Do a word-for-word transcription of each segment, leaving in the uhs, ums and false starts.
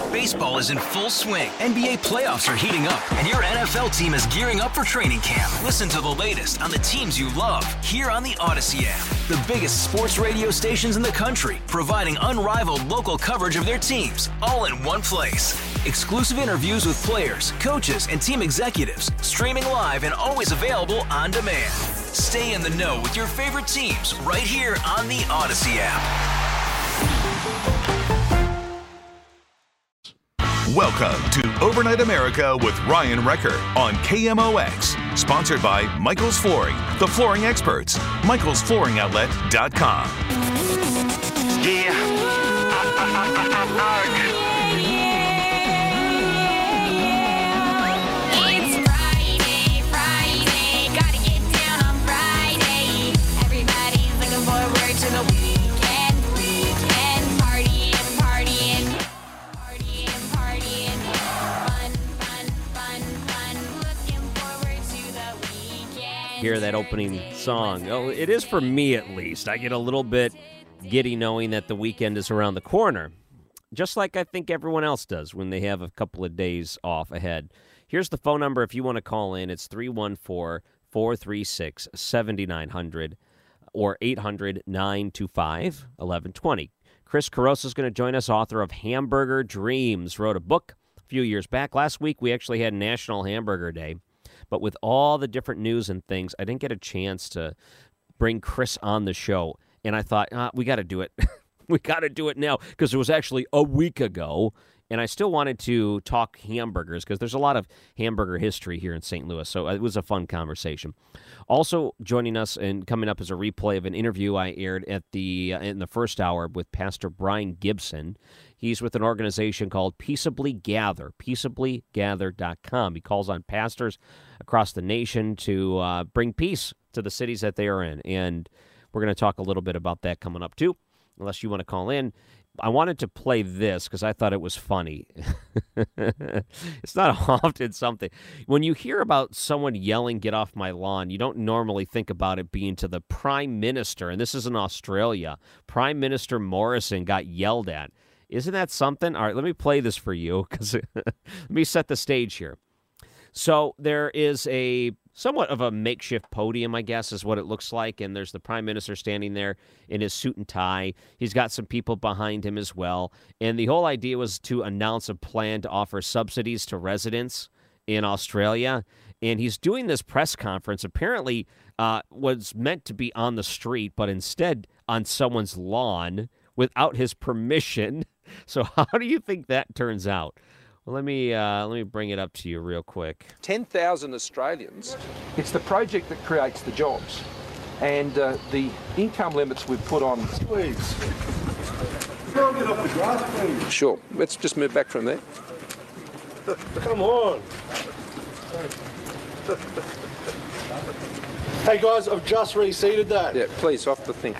Baseball is in full swing. N B A playoffs are heating up, and your N F L team is gearing up for training camp. Listen to the latest on the teams you love here on the Odyssey app. The biggest sports radio stations in the country, providing unrivaled local coverage of their teams, all in one place. Exclusive interviews with players, coaches, and team executives, streaming live and always available on demand. Stay in the know with your favorite teams right here on the Odyssey app. Welcome to Overnight America with Ryan Recker on K M O X. Sponsored by Michael's Flooring, the flooring experts. Michaels Flooring Outlet dot com. Yeah. It's Friday, Friday. Gotta get down on Friday. Everybody's looking forward to the weekend, weekend. Partying, partying, partying, partying. Fun, fun, fun, fun. Looking forward to the weekend. Hear that opening song. Oh, it is for me at least. I get a little bit giddy knowing that the weekend is around the corner, just like I think everyone else does when they have a couple of days off ahead. Here's the phone number if you want to call in. It's three one four, four three six, seven nine zero zero or eight hundred, nine two five, one one two zero. Chris Carosa is going to join us, author of Hamburger Dreams, wrote a book a few years back. Last week we actually had National Hamburger Day, but with all the different news and things, I didn't get a chance to bring Chris on the show. And I thought, ah, we got to do it. we got to do it now because it was actually a week ago. And I still wanted to talk hamburgers because there's a lot of hamburger history here in Saint Louis. So it was a fun conversation. Also joining us and coming up is a replay of an interview I aired at the uh, in the first hour with Pastor Brian Gibson. He's with an organization called Peaceably Gather, peaceably gather dot com. He calls on pastors across the nation to uh, bring peace to the cities that they are in. And we're going to talk a little bit about that coming up, too, unless you want to call in. I wanted to play this because I thought it was funny. It's not often something. When you hear about someone yelling, "Get off my lawn," you don't normally think about it being to the Prime Minister, and this is in Australia. Prime Minister Morrison got yelled at. Isn't that something? All right, let me play this for you because let me set the stage here. So there is a somewhat of a makeshift podium, I guess, is what it looks like. And there's the prime minister standing there in his suit and tie. He's got some people behind him as well. And the whole idea was to announce a plan to offer subsidies to residents in Australia. And he's doing this press conference, apparently uh, was meant to be on the street, but instead on someone's lawn without his permission. So how do you think that turns out? Well, let me uh, let me bring it up to you real quick. ten thousand Australians. It's the project that creates the jobs. And uh, the income limits we've put on... Please. Go get off the grass, please. Sure. Let's just move back from there. Come on. Hey, guys, I've just reseated that. Yeah, please, off the thing.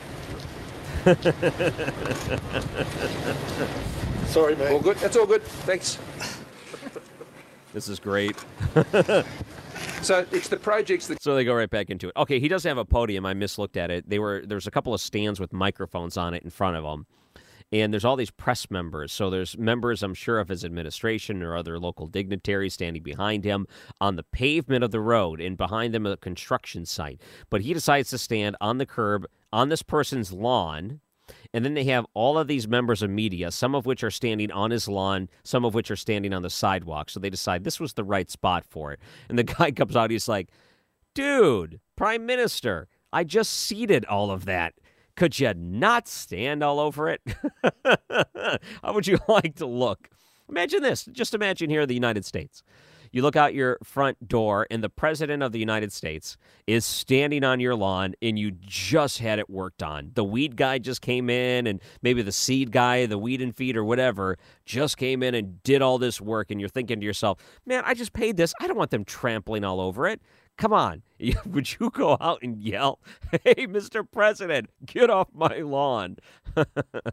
Sorry, mate. All good? That's all good. Thanks. This is great. So it's the projects that... So they go right back into it. Okay, he doesn't have a podium. I mislooked at it. They were There's a couple of stands with microphones on it in front of him. And there's all these press members. So there's members, I'm sure, of his administration or other local dignitaries standing behind him on the pavement of the road, and behind them a construction site. But he decides to stand on the curb on this person's lawn. And then they have all of these members of media, some of which are standing on his lawn, some of which are standing on the sidewalk. So they decide this was the right spot for it. And the guy comes out, he's like, dude, Prime Minister, I just seeded all of that. Could you not stand all over it? How would you like to look? Imagine this. Just imagine here in the United States. You look out your front door, and the President of the United States is standing on your lawn, and you just had it worked on. The weed guy just came in, and maybe the seed guy, the weed and feed or whatever, just came in and did all this work, and you're thinking to yourself, man, I just paid this. I don't want them trampling all over it. Come on. Would you go out and yell, hey, Mister President, get off my lawn?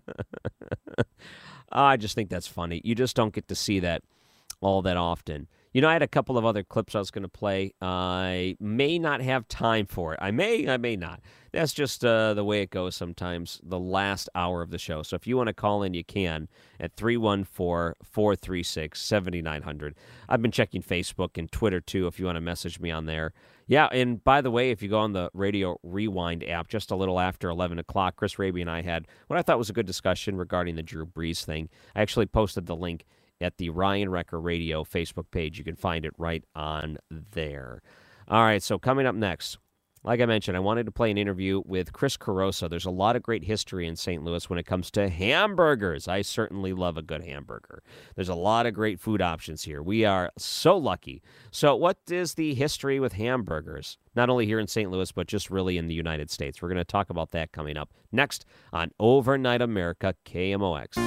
I just think that's funny. You just don't get to see that all that often. You know, I had a couple of other clips I was going to play. I may not have time for it. I may, I may not. That's just uh, the way it goes sometimes, the last hour of the show. So if you want to call in, you can at three one four, four three six, seven nine zero zero. I've been checking Facebook and Twitter, too, if you want to message me on there. Yeah, and by the way, if you go on the Radio Rewind app, just a little after eleven o'clock, Chris Raby and I had what I thought was a good discussion regarding the Drew Brees thing. I actually posted the link at the Ryan Wrecker Radio Facebook page. You can find it right on there. All right, so coming up next, like I mentioned, I wanted to play an interview with Chris Carosa. There's a lot of great history in Saint Louis when it comes to hamburgers. I certainly love a good hamburger. There's a lot of great food options here. We are so lucky. So what is the history with hamburgers? Not only here in Saint Louis, but just really in the United States. We're going to talk about that coming up next on Overnight America, K M O X.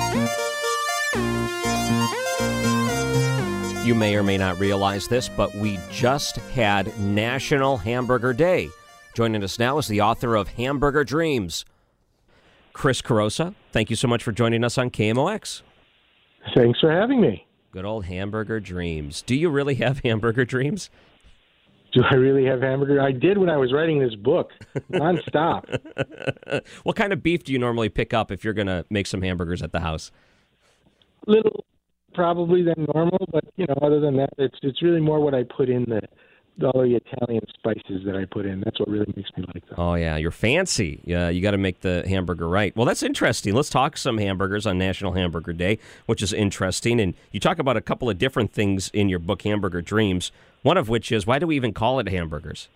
You may or may not realize this, but we just had National Hamburger Day. Joining us now is the author of Hamburger Dreams, Chris Carosa. Thank you so much for joining us on K M O X. Thanks for having me. Good old Hamburger Dreams. Do you really have hamburger dreams? Do I really have hamburger? I did when I was writing this book, nonstop. What kind of beef do you normally pick up if you're going to make some hamburgers at the house? Little probably than normal, but you know, other than that, it's it's really more what I put in the all the Italian spices that I put in. That's what really makes me like them. Oh yeah, you're fancy. Yeah, you got to make the hamburger right. Well, that's interesting. Let's talk some hamburgers on National Hamburger Day, which is interesting. And you talk about a couple of different things in your book, Hamburger Dreams. One of which is, why do we even call it hamburgers?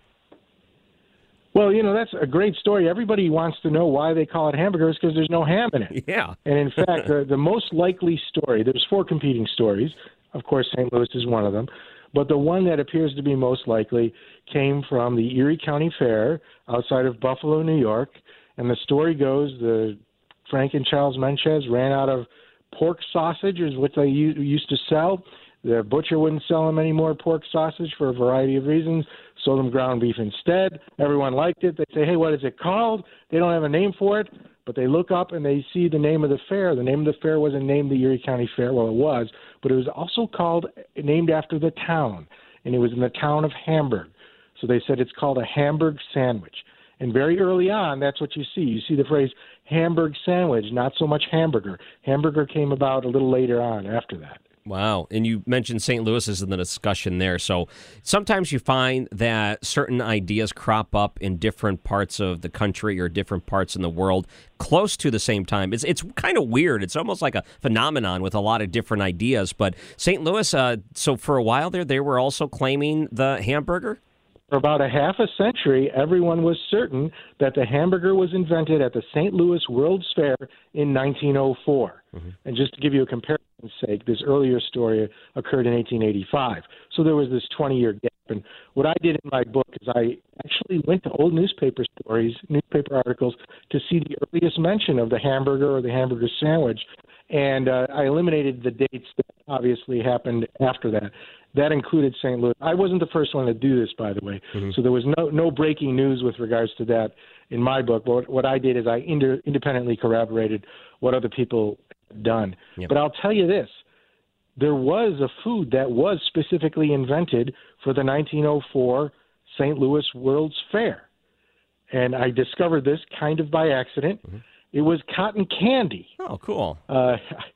Well, you know, that's a great story. Everybody wants to know why they call it hamburgers because there's no ham in it. Yeah. And in fact, the, the most likely story, there's four competing stories. Of course, Saint Louis is one of them. But the one that appears to be most likely came from the Erie County Fair outside of Buffalo, New York. And the story goes, the Frank and Charles Menchez ran out of pork sausage, is what they u- used to sell. The butcher wouldn't sell them any more pork sausage for a variety of reasons, sold them ground beef instead. Everyone liked it. They say, hey, what is it called? They don't have a name for it, but they look up and they see the name of the fair. The name of the fair wasn't named the Erie County Fair. Well, it was, but it was also called, named after the town, and it was in the town of Hamburg. So they said it's called a Hamburg sandwich. And very early on, that's what you see. You see the phrase Hamburg sandwich, not so much hamburger. Hamburger came about a little later on after that. Wow. And you mentioned Saint Louis is in the discussion there. So sometimes you find that certain ideas crop up in different parts of the country or different parts in the world close to the same time. It's it's kind of weird. It's almost like a phenomenon with a lot of different ideas. But Saint Louis, uh, so for a while there, they were also claiming the hamburger? For about a half a century, everyone was certain that the hamburger was invented at the Saint Louis World's Fair in nineteen oh four. Mm-hmm. And just to give you a comparison's sake, this earlier story occurred in eighteen eighty-five. So there was this twenty-year gap. And what I did in my book is I actually went to old newspaper stories, newspaper articles, to see the earliest mention of the hamburger or the hamburger sandwich. And uh, I eliminated the dates that obviously happened after that. That included Saint Louis. I wasn't the first one to do this, by the way. Mm-hmm. So there was no no breaking news with regards to that in my book. But what I did is I ind- independently corroborated what other people had done. Yep. But I'll tell you this. There was a food that was specifically invented for the nineteen oh four Saint Louis World's Fair. And I discovered this kind of by accident. Mm-hmm. It was cotton candy. Oh, cool. Uh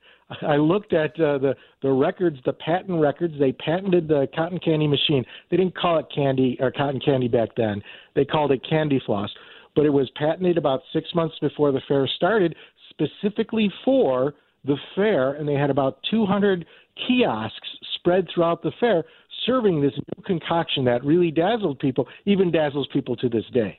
I looked at uh, the the records, the patent records. They patented the cotton candy machine. They didn't call it candy or cotton candy back then. They called it Candy Floss. But it was patented about six months before the fair started, specifically for the fair. And they had about two hundred kiosks spread throughout the fair, serving this new concoction that really dazzled people, even dazzles people to this day.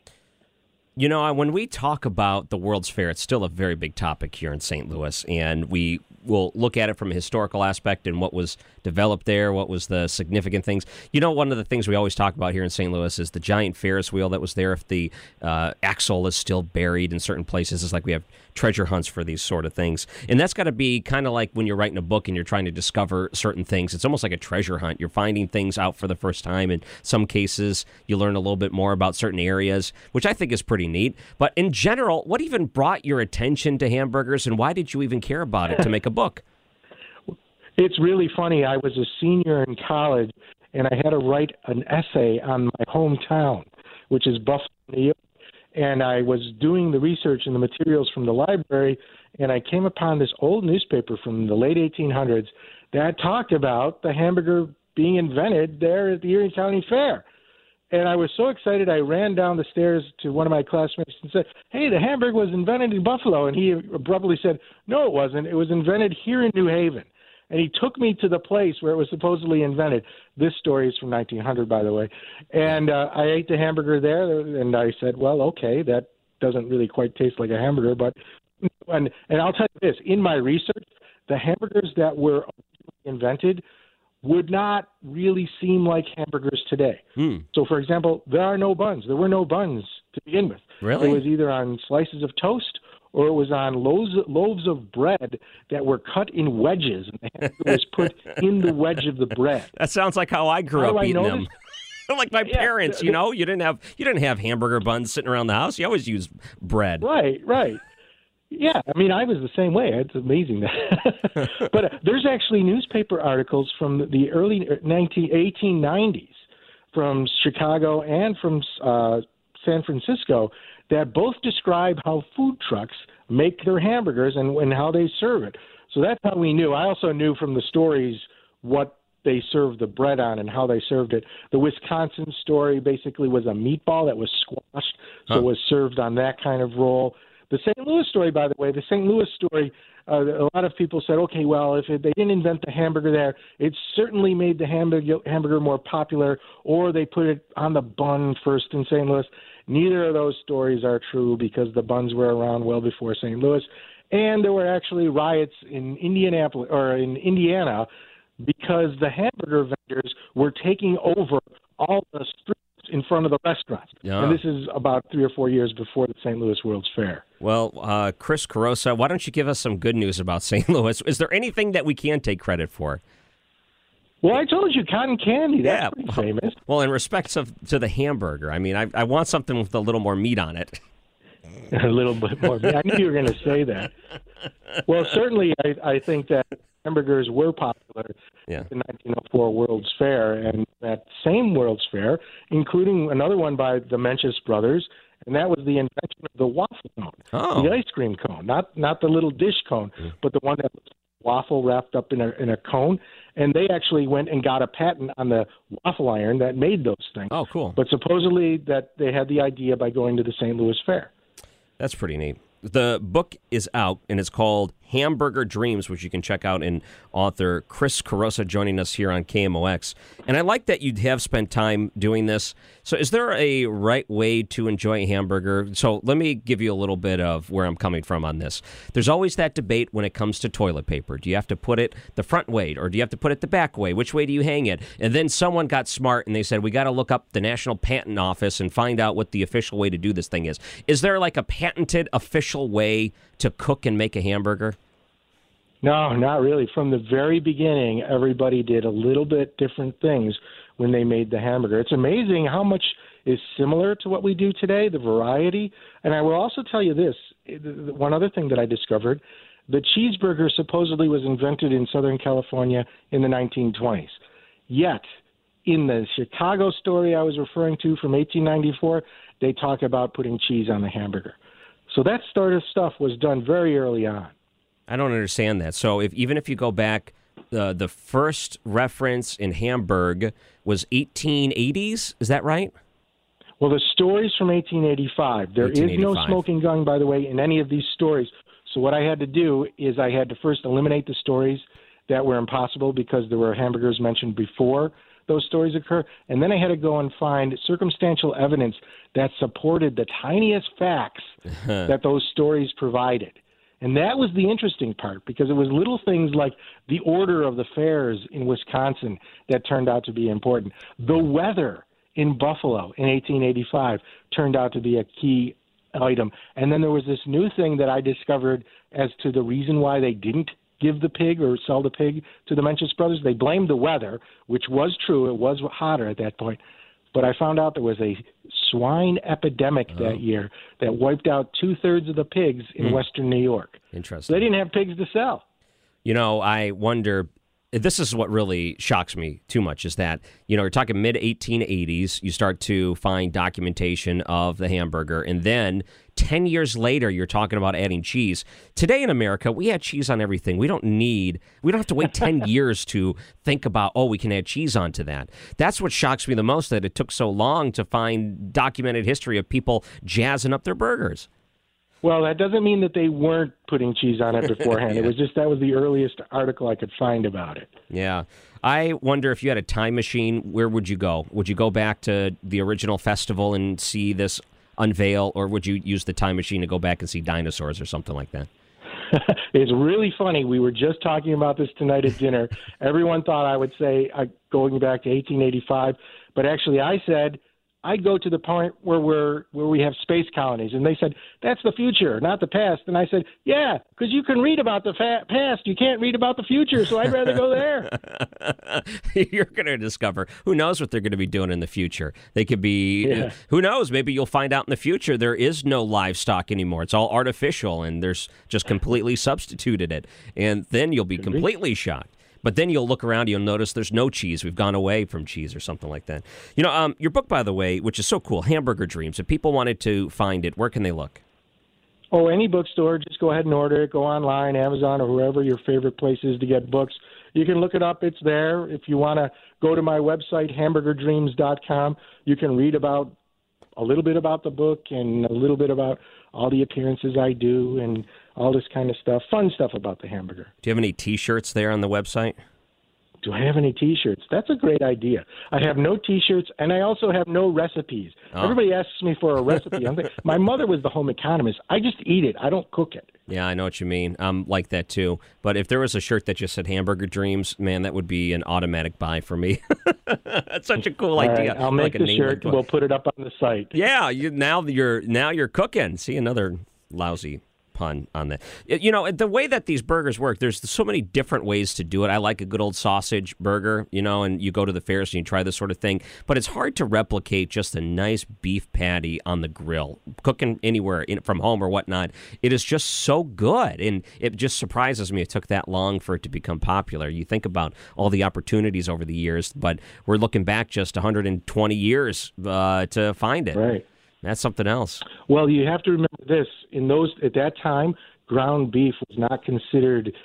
You know, when we talk about the World's Fair, it's still a very big topic here in Saint Louis, and we will look at it from a historical aspect and what was developed there, what was the significant things. You know, one of the things we always talk about here in Saint Louis is the giant Ferris wheel that was there. If the uh, axle is still buried in certain places, it's like we have treasure hunts for these sort of things. And that's got to be kind of like when you're writing a book and you're trying to discover certain things. It's almost like a treasure hunt. You're finding things out for the first time. In some cases, you learn a little bit more about certain areas, which I think is pretty neat. But in general, what even brought your attention to hamburgers, and why did you even care about it to make a book? It's really funny. I was a senior in college, and I had to write an essay on my hometown, which is Buffalo, New York. And I was doing the research and the materials from the library, and I came upon this old newspaper from the late eighteen hundreds that talked about the hamburger being invented there at the Erie County Fair. And I was so excited, I ran down the stairs to one of my classmates and said, hey, the hamburger was invented in Buffalo. And he abruptly said, no, it wasn't. It was invented here in New Haven. And he took me to the place where it was supposedly invented. This story is from nineteen hundred, by the way. And uh, I ate the hamburger there, and I said, well, okay, that doesn't really quite taste like a hamburger. But and, and I'll tell you this, in my research, the hamburgers that were invented would not really seem like hamburgers today. Hmm. So, for example, there are no buns. There were no buns to begin with. Really? It was either on slices of toast or it was on loaves, loaves of bread that were cut in wedges, and the hamburger was put in the wedge of the bread. That sounds like how I grew How up do I eating know them. this? Like my Yeah, parents, the- you know, you didn't have you didn't have hamburger buns sitting around the house. You always used bread. Right, right. Yeah, I mean, I was the same way. It's amazing that. But uh, there's actually newspaper articles from the early nineteen, eighteen nineties from Chicago and from uh, San Francisco that both describe how food trucks make their hamburgers and, and how they serve it. So that's how we knew. I also knew from the stories what they served the bread on and how they served it. The Wisconsin story basically was a meatball that was squashed, so Huh. it was served on that kind of roll. The Saint Louis story, by the way, the Saint Louis story, uh, a lot of people said, okay, well, if it, they didn't invent the hamburger there, it certainly made the hamburger, hamburger more popular, or they put it on the bun first in Saint Louis. Neither of those stories are true because the buns were around well before Saint Louis. And there were actually riots in Indianapolis or in Indiana because the hamburger vendors were taking over all the streets in front of the restaurants. Yeah. And this is about three or four years before the Saint Louis World's Fair. Well, uh, Chris Carosa, why don't you give us some good news about Saint Louis? Is there anything that we can take credit for? Well, I told you cotton candy. That's Yeah. pretty famous. Well, in respects of to the hamburger, I mean, I, I want something with a little more meat on it. A little bit more. I knew you were going to say that. Well, certainly I, I think that hamburgers were popular Yeah. in the nineteen oh four World's Fair, and that same World's Fair, including another one by the Mencius brothers, and that was the invention of the waffle cone, Oh. the ice cream cone, not not the little dish cone, but the one that was waffle wrapped up in a in a cone. And they actually went and got a patent on the waffle iron that made those things. Oh, cool. But supposedly that they had the idea by going to the Saint Louis Fair. That's pretty neat. The book is out, and it's called Hamburger Dreams, which you can check out in author Chris Carosa joining us here on K M O X. And I like that you have spent time doing this. So is there a right way to enjoy a hamburger? So let me give you a little bit of where I'm coming from on this. There's always that debate when it comes to toilet paper. Do you have to put it the front way, or do you have to put it the back way? Which way do you hang it? And then someone got smart, and they said, we got to look up the National Patent Office and find out what the official way to do this thing is. Is there like a patented official way to cook and make a hamburger? No, not really. From the very beginning, everybody did a little bit different things when they made the hamburger. It's amazing how much is similar to what we do today, the variety. And I will also tell you this, one other thing that I discovered, the cheeseburger supposedly was invented in Southern California in the nineteen twenties. Yet, in the Chicago story I was referring to from eighteen ninety-four, they talk about putting cheese on the hamburger. So that sort of stuff was done very early on. I don't understand that. So if even if you go back, the the first reference in Hamburg was eighteen eighties. Is that right? Well, the story's from eighteen eighty-five. There is no eighteen eighty-five. smoking gun, by the way, in any of these stories. So what I had to do is I had to first eliminate the stories that were impossible because there were hamburgers mentioned before those stories occur. And then I had to go and find circumstantial evidence that supported the tiniest facts that those stories provided. And that was the interesting part because it was little things like the order of the fairs in Wisconsin that turned out to be important. The weather in Buffalo in eighteen eighty-five turned out to be a key item. And then there was this new thing that I discovered as to the reason why they didn't give the pig or sell the pig to the Mencius brothers. They blamed the weather, which was true. It was hotter at that point. But I found out there was a swine epidemic Oh. that year that wiped out two-thirds of the pigs in Hmm. western New York. Interesting. They didn't have pigs to sell. You know, I wonder, this is what really shocks me too much is that, you know, you're talking mid eighteen eighties, you start to find documentation of the hamburger, and then ten years later, you're talking about adding cheese. Today in America, we add cheese on everything. We don't need, we don't have to wait ten years to think about, oh, we can add cheese onto that. That's what shocks me the most, that it took so long to find documented history of people jazzing up their burgers. Well, that doesn't mean that they weren't putting cheese on it beforehand. Yeah. It was just that was the earliest article I could find about it. Yeah. I wonder if you had a time machine, where would you go? Would you go back to the original festival and see this unveil, or would you use the time machine to go back and see dinosaurs or something like that? It's really funny. We were just talking about this tonight at dinner. Everyone thought I would say uh, going back to eighteen eighty-five, but actually I said I'd go to the point where we're where we have space colonies, and they said that's the future, not the past. And I said, yeah, because you can read about the fa- past, you can't read about the future, so I'd rather go there. You're going to discover, who knows what they're going to be doing in the future. They could be, Yeah. who knows, maybe you'll find out in the future there is no livestock anymore. It's all artificial, and there's just completely substituted it. And then you'll be Could be. completely shocked. But then you'll look around, you'll notice there's no cheese. We've gone away from cheese or something like that. You know, um, your book, by the way, which is so cool, Hamburger Dreams, if people wanted to find it, where can they look? Oh, any bookstore, just go ahead and order it. Go online, Amazon, or wherever your favorite place is to get books. You can look it up. It's there. If you want to go to my website, hamburger dreams dot com, you can read about a little bit about the book and a little bit about all the appearances I do and all this kind of stuff, fun stuff about the hamburger. Do you have any T-shirts there on the website? Do I have any T-shirts? That's a great idea. I have no T-shirts, and I also have no recipes. Oh. Everybody asks me for a recipe. I'm thinking, my mother was the home economist. I just eat it. I don't cook it. Yeah, I know what you mean. I'm like that, too. But if there was a shirt that just said Hamburger Dreams, man, that would be an automatic buy for me. That's such a cool All idea. right, I'll make Like a the name shirt. like- We'll put it up on the site. Yeah, you, now you're now you're cooking. See, another lousy pun on that. You know, the way that these burgers work, there's so many different ways to do it. I like a good old sausage burger, you know, and you go to the fairs and you try this sort of thing. But it's hard to replicate just a nice beef patty on the grill. Cooking anywhere in, from home or whatnot, it is just so good. And it just surprises me it took that long for it to become popular. You think about all the opportunities over the years, but we're looking back just one hundred twenty years uh, to find it. Right. That's something else. Well, you have to remember this. In those at that time, ground beef was not considered.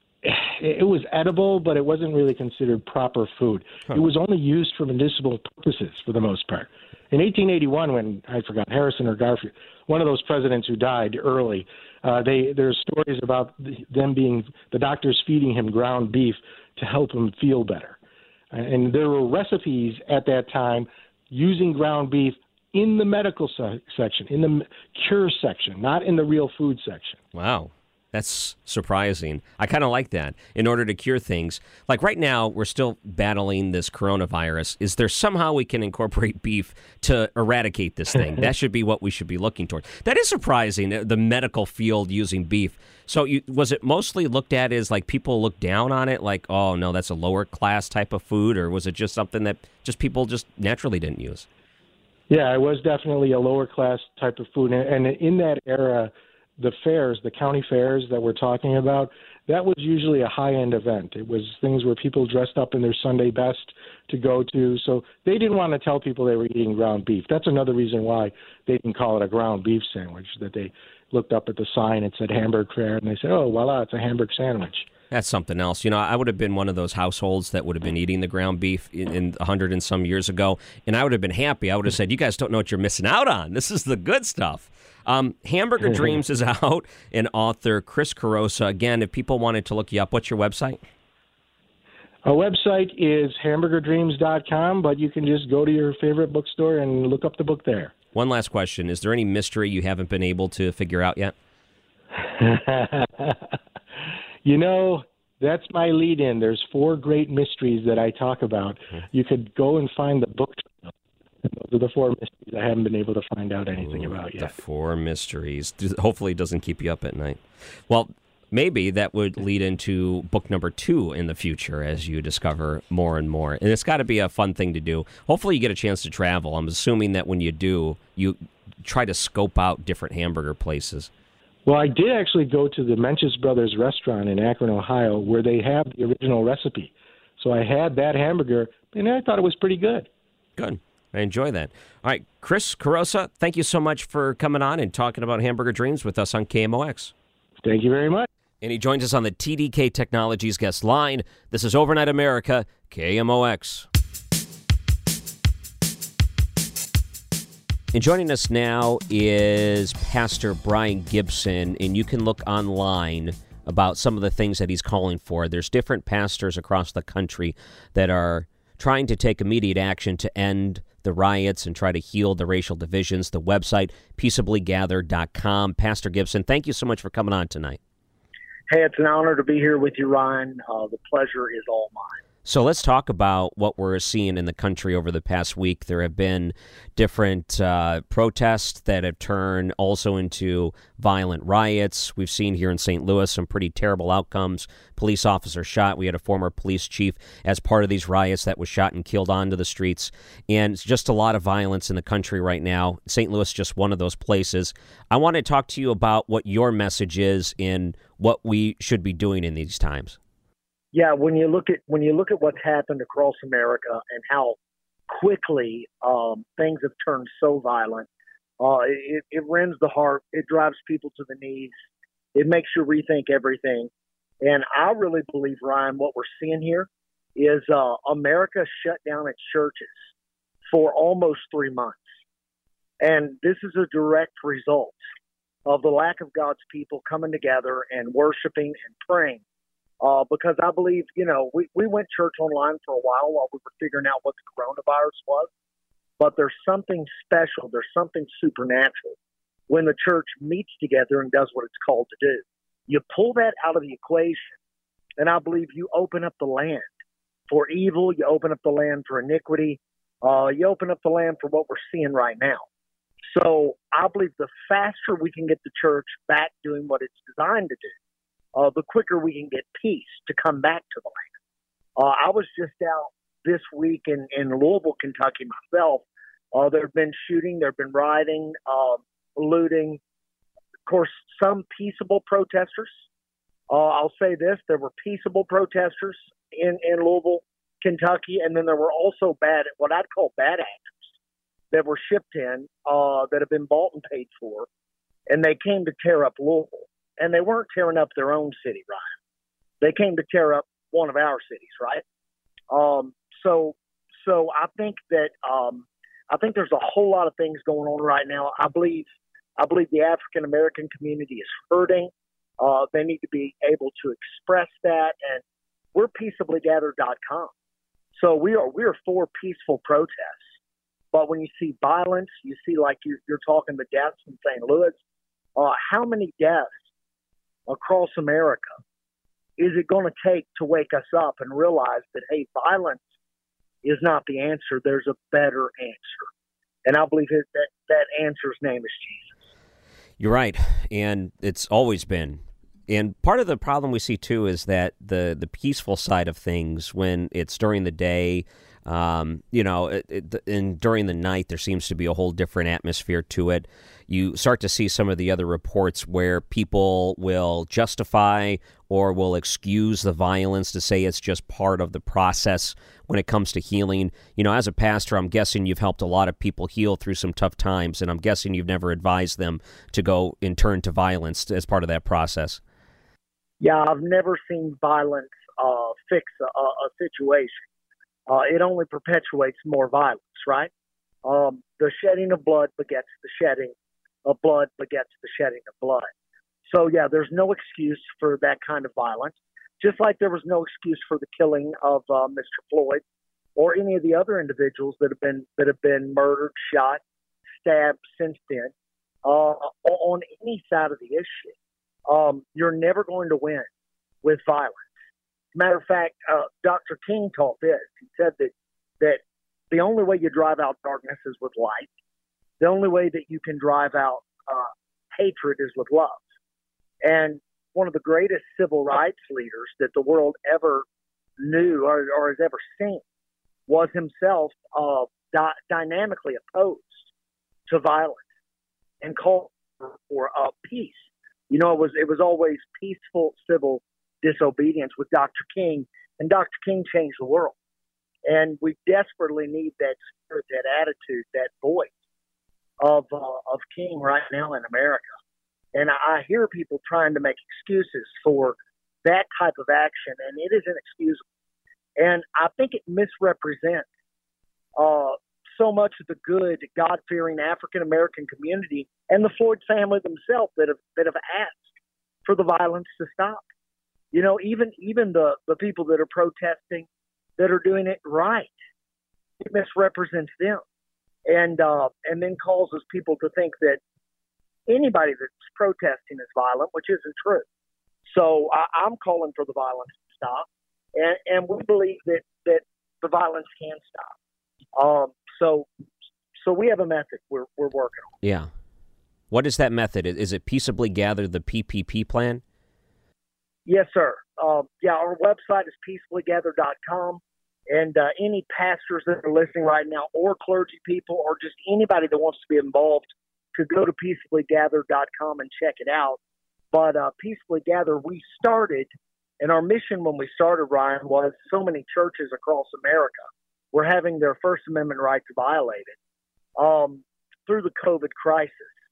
It was edible, but it wasn't really considered proper food. Huh. It was only used for medicinal purposes for the most part. In eighteen eighty-one, when I forgot Harrison or Garfield, one of those presidents who died early, uh, they there's stories about them being the doctors feeding him ground beef to help him feel better, and there were recipes at that time using ground beef in the medical se- section, in the cure section, not in the real food section. Wow. That's surprising. I kind of like that. In order to cure things, like right now, we're still battling this coronavirus. Is there somehow we can incorporate beef to eradicate this thing? That should be what we should be looking toward. That is surprising, the medical field using beef. So you, was it mostly looked at as like people look down on it, like, oh, no, that's a lower class type of food, or was it just something that just people just naturally didn't use? Yeah, it was definitely a lower class type of food. And in that era, the fairs, the county fairs that we're talking about, that was usually a high-end event. It was things where people dressed up in their Sunday best to go to. So they didn't want to tell people they were eating ground beef. That's another reason why they didn't call it a ground beef sandwich, that they looked up at the sign and said Hamburg Fair, and they said, oh, voila, it's a Hamburg sandwich. That's something else. You know, I would have been one of those households that would have been eating the ground beef in, in a hundred and some years ago, and I would have been happy. I would have said, you guys don't know what you're missing out on. This is the good stuff. Um, Hamburger Dreams is out, and author Chris Carosa. Again, if people wanted to look you up, what's your website? Our website is hamburger dreams dot com, but you can just go to your favorite bookstore and look up the book there. One last question. Is there any mystery you haven't been able to figure out yet? You know, that's my lead-in. There's four great mysteries that I talk about. You could go and find the book. Those are the four mysteries I haven't been able to find out anything Ooh, about yet. The four mysteries. Hopefully it doesn't keep you up at night. Well, maybe that would lead into book number two in the future as you discover more and more. And it's got to be a fun thing to do. Hopefully you get a chance to travel. I'm assuming that when you do, you try to scope out different hamburger places. Well, I did actually go to the Mench's Brothers restaurant in Akron, Ohio, where they have the original recipe. So I had that hamburger, and I thought it was pretty good. Good. I enjoy that. All right, Chris Carosa, thank you so much for coming on and talking about Hamburger Dreams with us on K M O X. Thank you very much. And he joins us on the T D K Technologies guest line. This is Overnight America, K M O X. And joining us now is Pastor Brian Gibson, and you can look online about some of the things that he's calling for. There's different pastors across the country that are trying to take immediate action to end the riots and try to heal the racial divisions. The website, peaceably gathered dot com. Pastor Gibson, thank you so much for coming on tonight. Hey, it's an honor to be here with you, Ryan. Uh, the pleasure is all mine. So let's talk about what we're seeing in the country over the past week. There have been different uh, protests that have turned also into violent riots. We've seen here in Saint Louis some pretty terrible outcomes. Police officer shot. We had a former police chief as part of these riots that was shot and killed onto the streets. And it's just a lot of violence in the country right now. Saint Louis is just one of those places. I want to talk to you about what your message is in what we should be doing in these times. Yeah, when you look at when you look at what's happened across America and how quickly um, things have turned so violent, uh, it, it rends the heart. It drives people to the knees. It makes you rethink everything. And I really believe, Ryan, what we're seeing here is uh, America shut down its churches for almost three months. And this is a direct result of the lack of God's people coming together and worshiping and praying. Uh, because I believe, you know, we, we went church online for a while while we were figuring out what the coronavirus was. But there's something special. There's something supernatural when the church meets together and does what it's called to do. You pull that out of the equation, and I believe you open up the land for evil. You open up the land for iniquity. Uh, you open up the land for what we're seeing right now. So I believe the faster we can get the church back doing what it's designed to do, Uh, the quicker we can get peace to come back to the land. Uh, I was just out this week in, in Louisville, Kentucky myself. Uh, there have been shooting, there have been rioting, uh, looting. Of course, some peaceable protesters. Uh, I'll say this, there were peaceable protesters in, in Louisville, Kentucky, and then there were also bad, what I'd call bad actors that were shipped in uh, that have been bought and paid for, and they came to tear up Louisville. And they weren't tearing up their own city, Ryan. They came to tear up one of our cities, right? Um, so, so I think that um, I think there's a whole lot of things going on right now. I believe, I believe the African American community is hurting. Uh, they need to be able to express that, and we're peaceably gathered dot com. So we are we are for peaceful protests. But when you see violence, you see like you're, you're talking the deaths in Saint Louis. Uh, how many deaths across America is it going to take to wake us up and realize that, hey, violence is not the answer. There's a better answer. And I believe that that answer's name is Jesus. You're right. And it's always been. And part of the problem we see, too, is that the, the peaceful side of things, when it's during the day, Um, you know, it, it, and during the night, there seems to be a whole different atmosphere to it. You start to see some of the other reports where people will justify or will excuse the violence to say it's just part of the process when it comes to healing. You know, as a pastor, I'm guessing you've helped a lot of people heal through some tough times, and I'm guessing you've never advised them to go and turn to violence as part of that process. Yeah, I've never seen violence uh, fix a, a situation. Uh, it only perpetuates more violence, right? Um, the shedding of blood begets the shedding of blood begets the shedding of blood. So, yeah, there's no excuse for that kind of violence, just like there was no excuse for the killing of uh, Mister Floyd or any of the other individuals that have been that have been murdered, shot, stabbed since then uh, on any side of the issue. Um, you're never going to win with violence. Matter of fact, uh, Doctor King taught this. He said that that the only way you drive out darkness is with light. The only way that you can drive out uh, hatred is with love. And one of the greatest civil rights leaders that the world ever knew or, or has ever seen was himself uh, di- dynamically opposed to violence and called for uh, peace, You know, it was it was always peaceful civil disobedience with Doctor King, and Doctor King changed the world. And we desperately need that spirit, that attitude, that voice of uh, of King right now in America. And I hear people trying to make excuses for that type of action, and it is inexcusable. And I think it misrepresents uh, so much of the good, God-fearing African-American community and the Floyd family themselves that have that have asked for the violence to stop. You know, even even the, the people that are protesting that are doing it right, it misrepresents them, and uh, and then causes people to think that anybody that's protesting is violent, which isn't true. So I, I'm calling for the violence to stop, and, and we believe that, that the violence can stop. Um, so so we have a method we're we're working on. Yeah. What is that method? Is it Peaceably Gather, the P P P plan? Yes, sir. Uh, yeah, our website is peaceably gather dot com, and uh, any pastors that are listening right now, or clergy people, or just anybody that wants to be involved, could go to peaceably gather dot com and check it out. But uh, Peaceably Gather, we started, and our mission when we started, Ryan, was so many churches across America were having their First Amendment rights violated um, through the COVID crisis,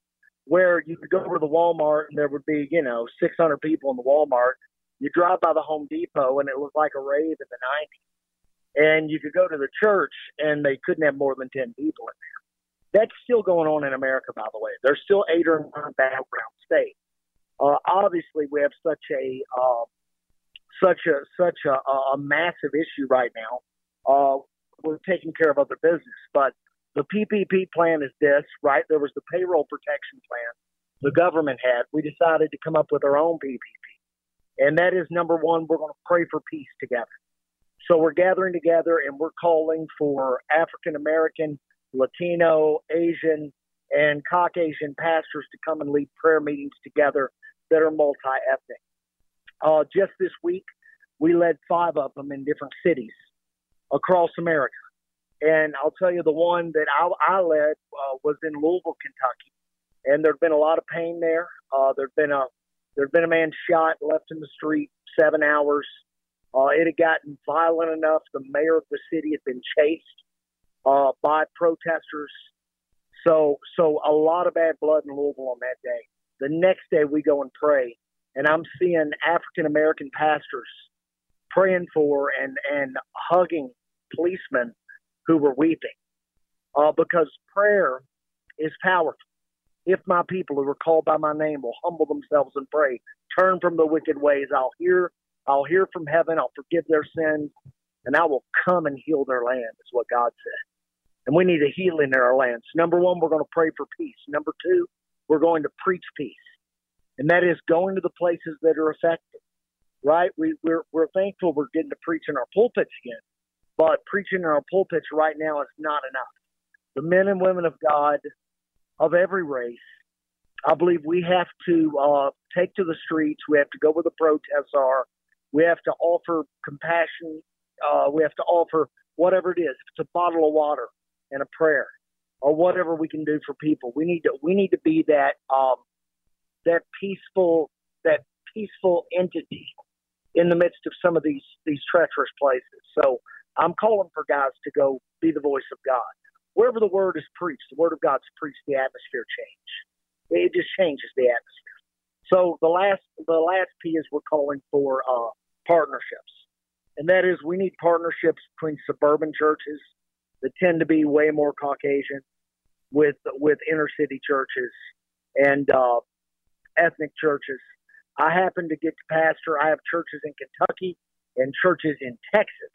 where you could go over to the Walmart and there would be, you know, six hundred people in the Walmart. You drive by the Home Depot and it was like a rave in the nineties. And you could go to the church and they couldn't have more than ten people in there. That's still going on in America, by the way. There's still eight or nine battleground states. Uh, obviously, we have such a uh, such a such a, a massive issue right now. Uh, we're taking care of other business, but the P P P plan is this, right? There was the payroll protection plan the government had. We decided to come up with our own P P P, and that is number one. We're going to pray for peace together. So we're gathering together, and we're calling for African American, Latino, Asian, and Caucasian pastors to come and lead prayer meetings together that are multi-ethnic. Uh, just this week, we led five of them in different cities across America. And I'll tell you, the one that I, I led uh, was in Louisville, Kentucky. And there'd been a lot of pain there. Uh, there'd been a there'd been a man shot, left in the street, seven hours. Uh, it had gotten violent enough. The mayor of the city had been chased uh, by protesters. So, so a lot of bad blood in Louisville on that day. The next day we go and pray, and I'm seeing African-American pastors praying for and, and hugging policemen who were weeping uh, because prayer is powerful. If my people who are called by my name will humble themselves and pray, turn from the wicked ways, I'll hear, I'll hear from heaven, I'll forgive their sins, and I will come and heal their land, is what God said. And we need a healing in our lands. Number one, we're going to pray for peace. Number two, we're going to preach peace. And that is going to the places that are affected, right? We, we're, we're thankful we're getting to preach in our pulpits again. But preaching in our pulpits right now is not enough. The men and women of God of every race, I believe we have to uh, take to the streets. We have to go where the protests are. We have to offer compassion. Uh, we have to offer whatever it is. If it's a bottle of water and a prayer, or whatever we can do for people. We need to we need to be that um, that peaceful that peaceful entity in the midst of some of these these treacherous places. So I'm calling for guys to go be the voice of God. Wherever the word is preached, the word of God's preached, the atmosphere change. It just changes the atmosphere. So the last the last P is we're calling for uh, partnerships. And that is we need partnerships between suburban churches that tend to be way more Caucasian with with inner city churches and uh, ethnic churches. I happen to get to pastor. I have churches in Kentucky and churches in Texas.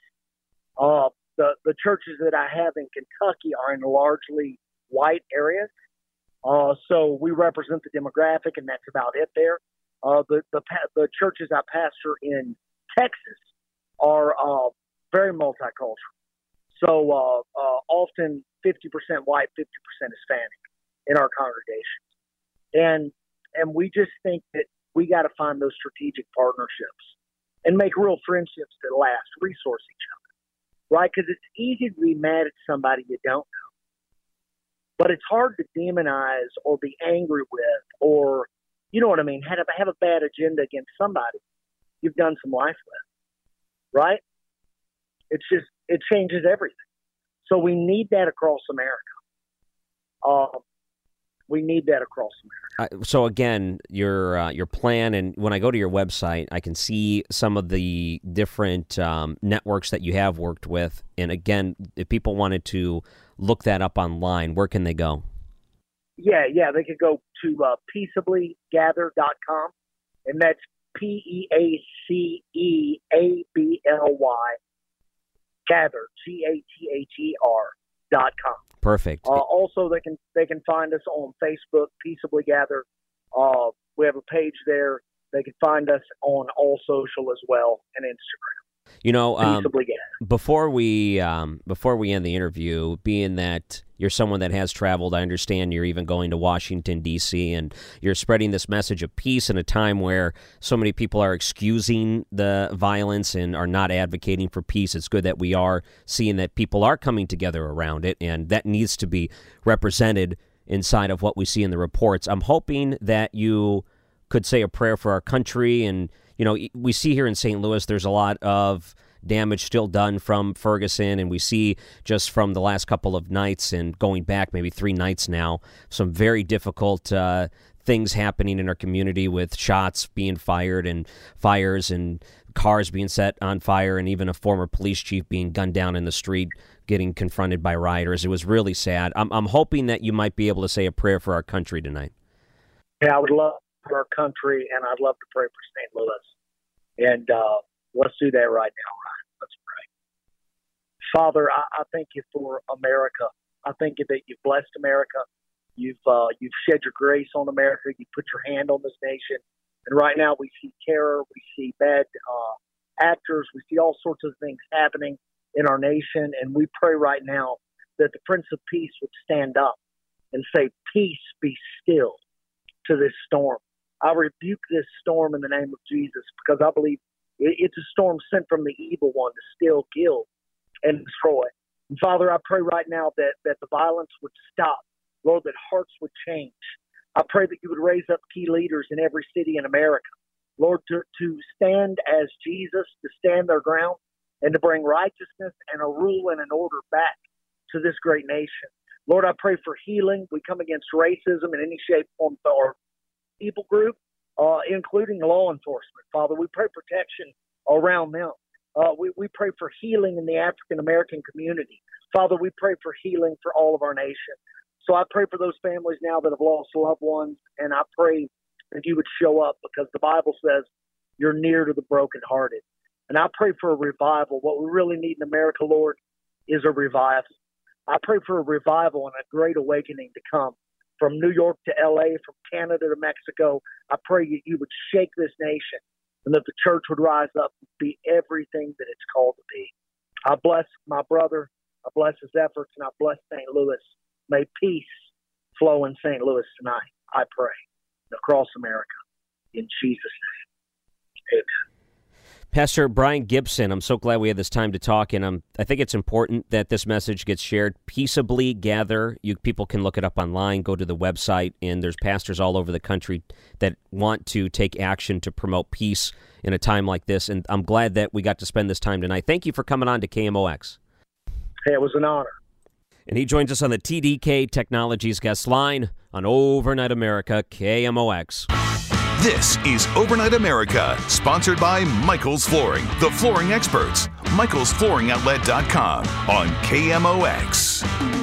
Uh, the, the churches that I have in Kentucky are in largely white areas. Uh, so we represent the demographic, and that's about it there. Uh, the, the, the churches I pastor in Texas are uh, very multicultural. So uh, uh, often fifty percent white, fifty percent Hispanic in our congregations. And and we just think that we got to find those strategic partnerships and make real friendships that last, resource each other, right? Because it's easy to be mad at somebody you don't know. But it's hard to demonize or be angry with or you know what I mean, have a, have a bad agenda against somebody you've done some life with, right? It's just, it changes everything. So we need that across America. Uh, we need that across America. Uh, so again, your uh, your plan, and when I go to your website, I can see some of the different um, networks that you have worked with. And again, if people wanted to look that up online, where can they go? Yeah, yeah, they could go to uh, peaceably gather dot com, and that's P E A C E A B L Y, gather, G A T H E R dot com. Perfect. Uh, also, they can they can find us on Facebook, Peaceably Gather. Uh, we have a page there. They can find us on all social as well, and Instagram. You know, um, Peaceably Gather. before we um, before we end the interview, being that you're someone that has traveled, I understand you're even going to Washington, D C, and you're spreading this message of peace in a time where so many people are excusing the violence and are not advocating for peace. It's good that we are seeing that people are coming together around it, and that needs to be represented inside of what we see in the reports. I'm hoping that you could say a prayer for our country. And, you know, we see here in Saint Louis, there's a lot of damage still done from Ferguson, and we see just from the last couple of nights and going back maybe three nights now, some very difficult uh, things happening in our community with shots being fired and fires and cars being set on fire, and even a former police chief being gunned down in the street getting confronted by rioters. It was really sad. I'm, I'm hoping that you might be able to say a prayer for our country tonight. Yeah, I would love for our country, and I'd love to pray for Saint Louis. And uh, let's do that right now, Ryan. Let's pray. Father, I, I thank you for America. I thank you that you've blessed America. You've uh, you've shed your grace on America. You put your hand on this nation. And right now we see terror. We see bad uh, actors. We see all sorts of things happening in our nation. And we pray right now that the Prince of Peace would stand up and say, peace be still to this storm. I rebuke this storm in the name of Jesus, because I believe it's a storm sent from the evil one to steal, kill, and destroy. And Father, I pray right now that, that the violence would stop. Lord, that hearts would change. I pray that you would raise up key leaders in every city in America, Lord, to, to stand as Jesus, to stand their ground, and to bring righteousness and a rule and an order back to this great nation. Lord, I pray for healing. We come against racism in any shape, form, or people group, uh, including law enforcement. Father, we pray protection around them. Uh, we, we pray for healing in the African-American community. Father, we pray for healing for all of our nation. So I pray for those families now that have lost loved ones, and I pray that you would show up, because the Bible says you're near to the brokenhearted. And I pray for a revival. What we really need in America, Lord, is a revival. I pray for a revival and a great awakening to come from New York to L A, from Canada to Mexico. I pray that you would shake this nation, and that the church would rise up and be everything that it's called to be. I bless my brother. I bless his efforts, and I bless Saint Louis. May peace flow in Saint Louis tonight, I pray, across America. In Jesus' name, amen. Pastor Brian Gibson, I'm so glad we had this time to talk, and um, I think it's important that this message gets shared. Peaceably Gather. You people can look it up online, go to the website, and there's pastors all over the country that want to take action to promote peace in a time like this, and I'm glad that we got to spend this time tonight. Thank you for coming on to K M O X. Hey, it was an honor. And he joins us on the T D K Technologies guest line on Overnight America, K M O X. This is Overnight America, sponsored by Michaels Flooring, the flooring experts. Michaels Flooring Outlet dot com on K M O X.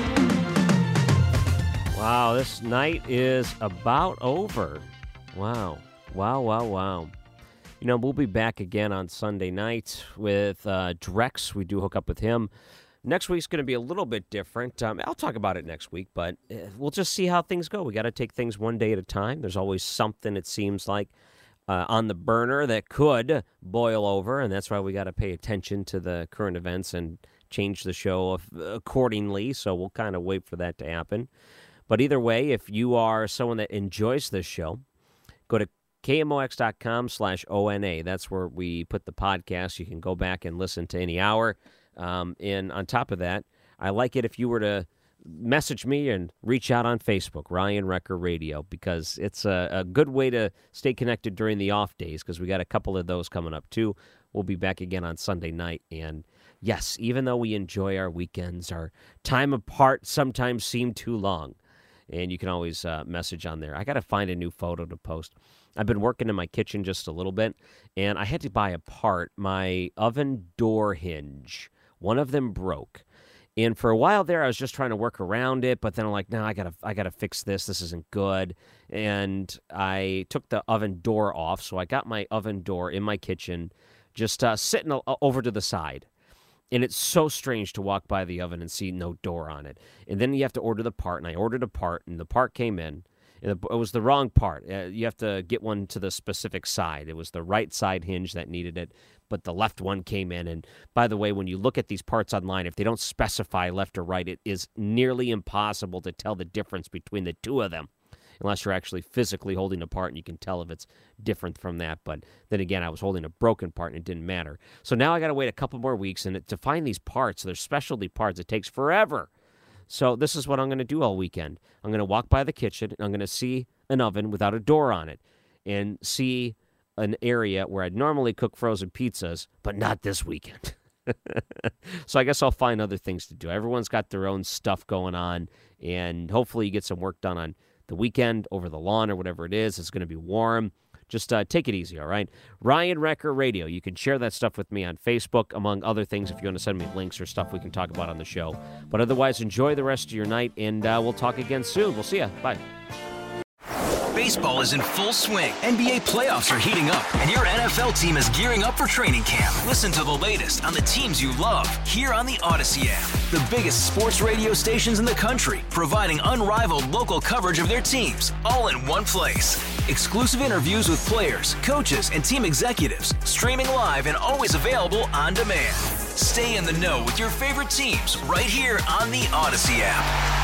Wow, this night is about over. Wow, wow, wow, wow. You know, we'll be back again on Sunday night with uh, Drex. We do hook up with him. Next week's going to be a little bit different. Um, I'll talk about it next week, but uh, we'll just see how things go. We got to take things one day at a time. There's always something, it seems like, uh, on the burner that could boil over, and that's why we got to pay attention to the current events and change the show accordingly. So we'll kind of wait for that to happen. But either way, if you are someone that enjoys this show, go to K M O X dot com slash O N A. That's where we put the podcast. You can go back and listen to any hour. Um, and on top of that, I like it if you were to message me and reach out on Facebook, Ryan Wrecker Radio, because it's a, a good way to stay connected during the off days, because we got a couple of those coming up too. We'll be back again on Sunday night. And yes, even though we enjoy our weekends, our time apart sometimes seem too long. And you can always uh, message on there. I got to find a new photo to post. I've been working in my kitchen just a little bit, and I had to buy a part. My oven door hinge, one of them broke. And for a while there, I was just trying to work around it, but then I'm like, no, I gotta, I gotta fix this. This isn't good. And I took the oven door off, so I got my oven door in my kitchen, just uh, sitting a- over to the side. And it's so strange to walk by the oven and see no door on it. And then you have to order the part, and I ordered a part, and the part came in. And it was the wrong part. Uh, you have to get one to the specific side. It was the right side hinge that needed it, but the left one came in. And by the way, when you look at these parts online, if they don't specify left or right, it is nearly impossible to tell the difference between the two of them, unless you're actually physically holding a part and you can tell if it's different from that. But then again, I was holding a broken part and it didn't matter. So now I got to wait a couple more weeks, and to find these parts, they're specialty parts, it takes forever. So this is what I'm going to do all weekend. I'm going to walk by the kitchen, and I'm going to see an oven without a door on it, and see an area where I'd normally cook frozen pizzas, but not this weekend. So I guess I'll find other things to do. Everyone's got their own stuff going on, and hopefully you get some work done on the weekend, over the lawn or whatever it is. It's going to be warm. Just uh, take it easy, all right? Ryan Wrecker Radio. You can share that stuff with me on Facebook, among other things, if you want to send me links or stuff we can talk about on the show. But otherwise, enjoy the rest of your night, and uh, we'll talk again soon. We'll see ya. Bye. Baseball is in full swing. N B A playoffs are heating up, and your N F L team is gearing up for training camp. Listen to the latest on the teams you love here on the Odyssey app. The biggest sports radio stations in the country, providing unrivaled local coverage of their teams, all in one place. Exclusive interviews with players, coaches, and team executives, streaming live and always available on demand. Stay in the know with your favorite teams right here on the Odyssey app.